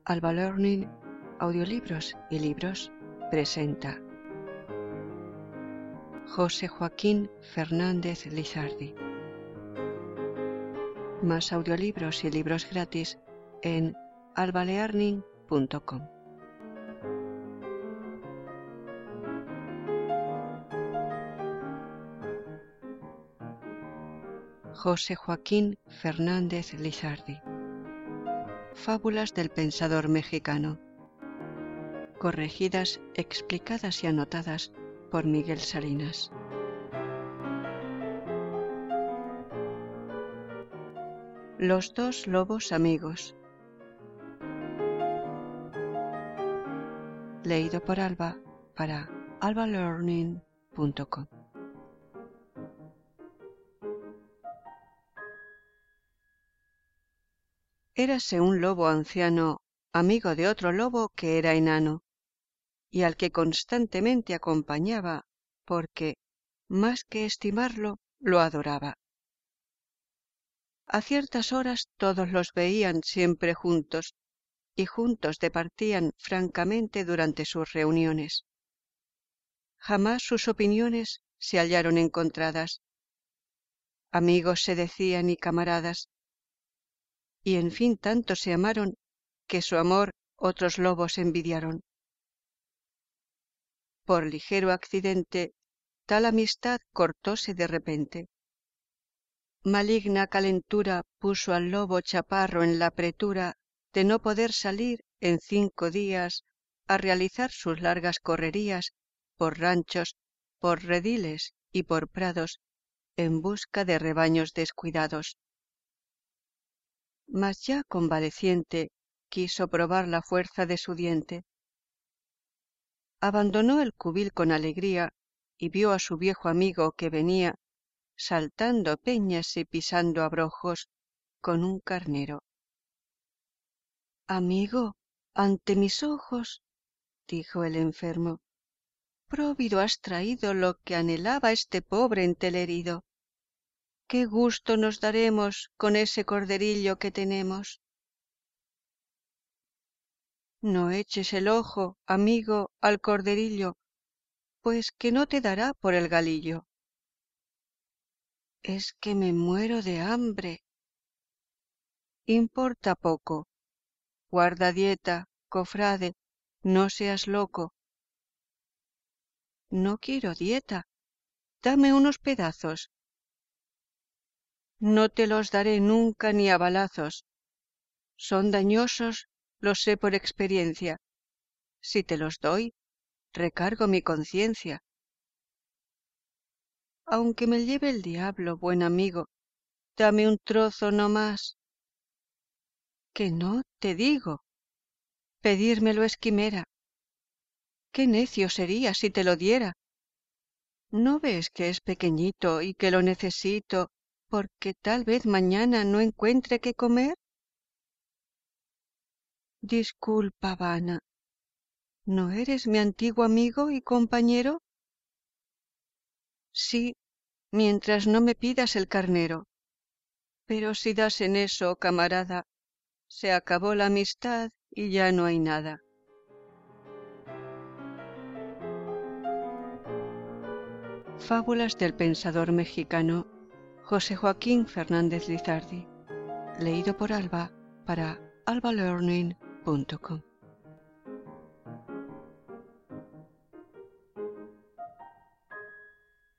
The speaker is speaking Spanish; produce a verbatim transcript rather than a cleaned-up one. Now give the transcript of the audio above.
Alba Learning, Audiolibros y Libros presenta José Joaquín Fernández Lizardi. Más audiolibros y libros gratis en alba learning punto com. José Joaquín Fernández Lizardi. Fábulas del pensador mexicano. Corregidas, explicadas y anotadas por Miguel Salinas. Los dos lobos amigos. Leído por Alba para alba learning punto com. Érase un lobo anciano, amigo de otro lobo que era enano, y al que constantemente acompañaba, porque, más que estimarlo, lo adoraba. A ciertas horas todos los veían siempre juntos, y juntos departían francamente durante sus reuniones. Jamás sus opiniones se hallaron encontradas. Amigos se decían y camaradas, y en fin tanto se amaron que su amor otros lobos envidiaron. Por ligero accidente, tal amistad cortóse de repente. Maligna calentura puso al lobo chaparro en la apretura de no poder salir en cinco días a realizar sus largas correrías por ranchos, por rediles y por prados en busca de rebaños descuidados. Mas ya convaleciente quiso probar la fuerza de su diente. Abandonó el cubil con alegría y vio a su viejo amigo que venía saltando peñas y pisando abrojos con un carnero. Amigo, ante mis ojos, dijo el enfermo, próvido has traído lo que anhelaba este pobre entelherido. ¡Qué gusto nos daremos con ese corderillo que tenemos! No eches el ojo, amigo, al corderillo, pues que no te dará por el galillo. Es que me muero de hambre. Importa poco. Guarda dieta, cofrade, no seas loco. No quiero dieta. Dame unos pedazos. No te los daré nunca ni a balazos. Son dañosos, lo sé por experiencia. Si te los doy, recargo mi conciencia. Aunque me lleve el diablo, buen amigo, dame un trozo no más. Que no, te digo. Pedírmelo es quimera. Qué necio sería si te lo diera. ¿No ves que es pequeñito y que lo necesito porque tal vez mañana no encuentre qué comer? Disculpa, vana. ¿No eres mi antiguo amigo y compañero? Sí, mientras no me pidas el carnero. Pero si das en eso, camarada, se acabó la amistad y ya no hay nada. Fábulas del pensador mexicano José Joaquín Fernández Lizardi. Leído por Alba para alba learning punto com.